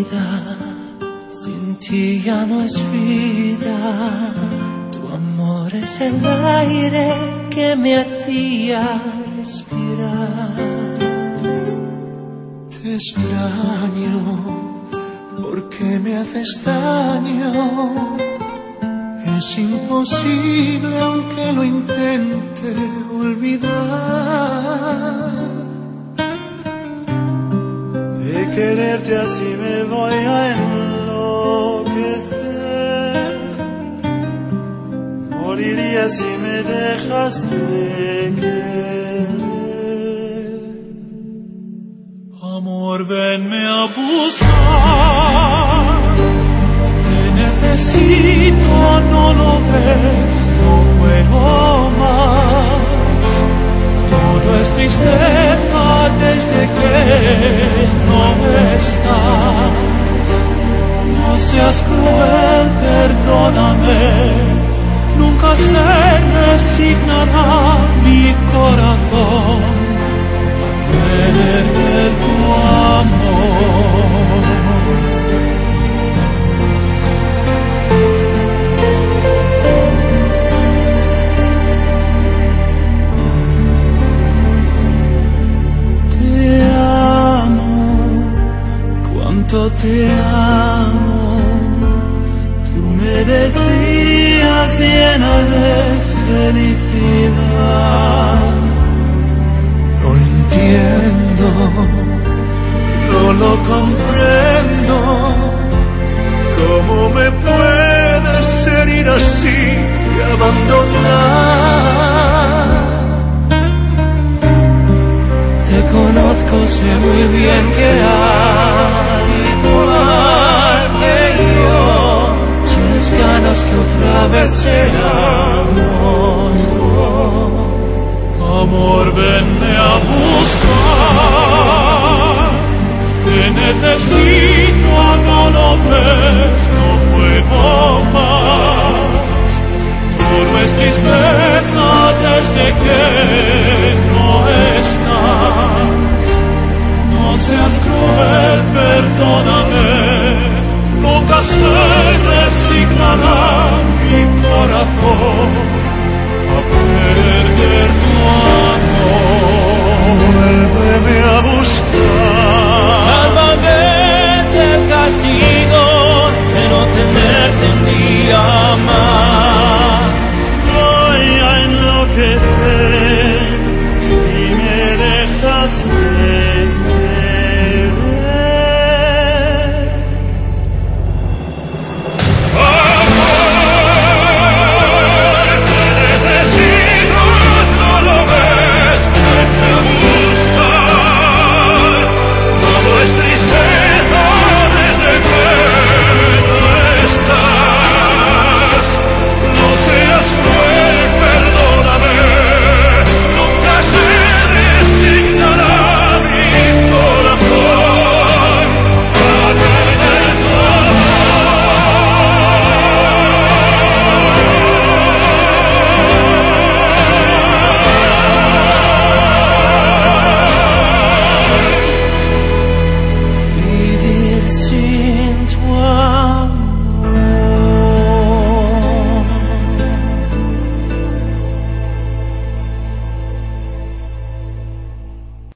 vida, sin ti ya no es vida. Tu amor es el aire que me hacía respirar. Te extraño porque me haces daño. Es imposible aunque lo intente olvidar. De quererte así me voy a enloquecer. Moriría si me dejas de querer. Amor, venme a buscar. Te necesito, no lo ves, no puedo más. Todo es tristeza desde que no estás. No seas cruel, perdóname. Nunca se resignará mi corazón a perder tu amor. Te amo, tú me decías llena de felicidad. Lo entiendo, no lo comprendo. ¿Cómo me puedes herir así y abandonar? Te conozco, sé muy bien que igual que yo, tienes ganas que otra vez seamos dos. Amor, venme a buscar. Te necesito, no lo ves, no puedo más. Todo es tristeza desde que no estás. No seas cruel, perdóname. Nunca se resignará mi corazón a perder tu amor. Vuélveme a buscar. Sálvame del castigo de no tenerte un día más.